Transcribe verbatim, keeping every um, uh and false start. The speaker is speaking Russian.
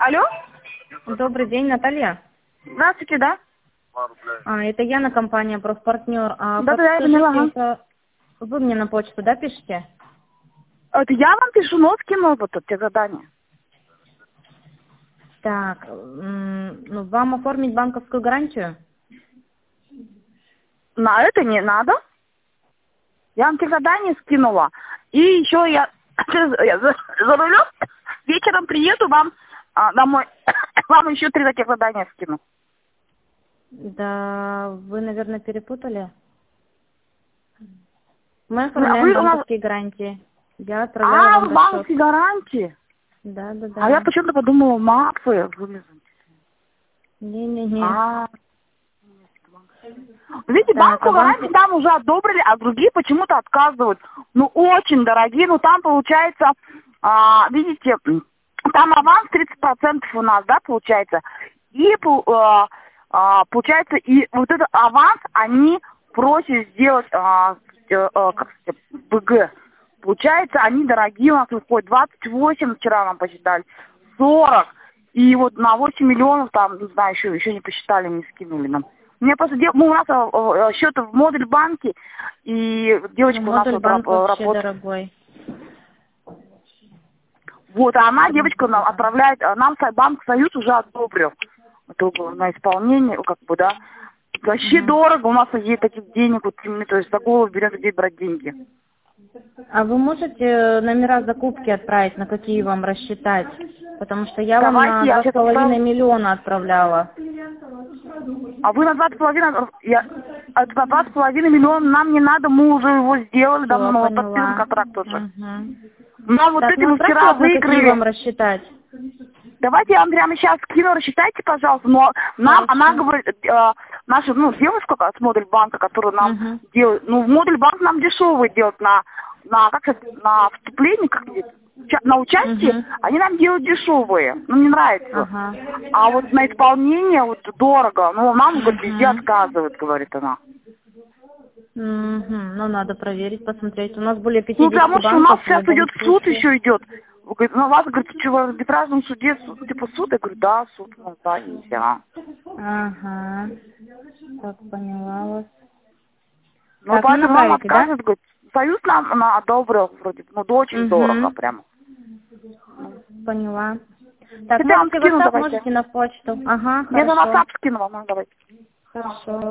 Алло? Добрый день, Наталья. Здравствуйте, да? А, это Яна, компания «Профпартнер». А, Да, да, я подскажите, поняла. Ага. это вы мне на почту, да, пишете? Это я вам пишу, но скинула вот эти задания. Так, м, ну, вам оформить банковскую гарантию? На это не надо. Я вам те задания скинула. И еще я, я за, за рулем вечером приеду вам а, домой. Вам еще три таких задания скину. Да, вы, наверное, перепутали. Мы Ну, а оформляем вы у нас... банковские гарантии. Я отправляла А, вам вы расчет. банковские гарантии. Да, да, А я да. почему-то подумала, мапы вылезут. Не-не-не. А, видите, Так, а банку вам... гарантии там уже одобрили, а другие почему-то отказывают. Ну, очень дорогие. Ну, там получается, а, видите, там аванс тридцать процентов у нас, да, получается. И, пол- а, а, получается, и вот этот аванс они просят сделать, а, э, э, как сказать, БГ. Получается, они дорогие у нас выходят. двадцать восемь вчера нам посчитали, сорок. И вот на восемь миллионов там, не знаю, еще, еще не посчитали, не скинули нам. Мне просто дев... ну, у нас а, а, счет в модуль банке, и Ну, девочка у нас модуль вот банк раб- вообще работает. дорогой. Вот, а она, Мгм, девочка, нам да. отправляет, а нам Со- Банк Союз уже одобрил это на исполнение, как бы, да. Вообще Мгм. дорого, у нас есть таких денег, вот, именно, то есть такого берем, где брать деньги. А вы можете номера закупки отправить, на какие вам рассчитать? Потому что я вам Давайте на я два с сейчас половиной отправлю. миллиона отправляла. А вы на два с половиной, я, это на два с половиной миллиона нам не надо, мы уже его сделали, Все, давно подписан поняла. контракт уже. Мгм. Но вот Так, эти ну мы отправьте вчера вот на какие выиграли. вам рассчитать. Давайте я вам прямо сейчас скину, рассчитайте, пожалуйста. Но нам, она Хорошо. говорит, э, наша, ну, девушка с модуль банка, которую нам Угу. делает, ну, в модуль банк нам дешевый делает на, на, как это, на вступление, как это, уча- на участие, Угу. они нам делают дешевые. Ну, мне нравится. Ага. А вот на исполнение вот дорого. Ну, нам, говорит, везде Угу. отказывают, говорит она. Угу. Ну, надо проверить, посмотреть. У нас более Ну, пятидесяти потому что у нас банков в сейчас любом идет суд случае. еще идет. Вы говорите, ну, у вас, говорит, что, в арбитражном суде, суд, типа, суд? Я говорю, да, суд, ну, да, нельзя. Ага. Так, поняла вас. Ну, Так, ну поэтому нам направите, да? отказывают, говорит, Союз нам она одобрил, вроде, ну, да очень дорого, Угу. прям. Поняла. Так, Это я вам можете в скину, WhatsApp, давайте. можете на почту. Ага, Я на хорошо. WhatsApp скину вам, ну, давайте. Хорошо.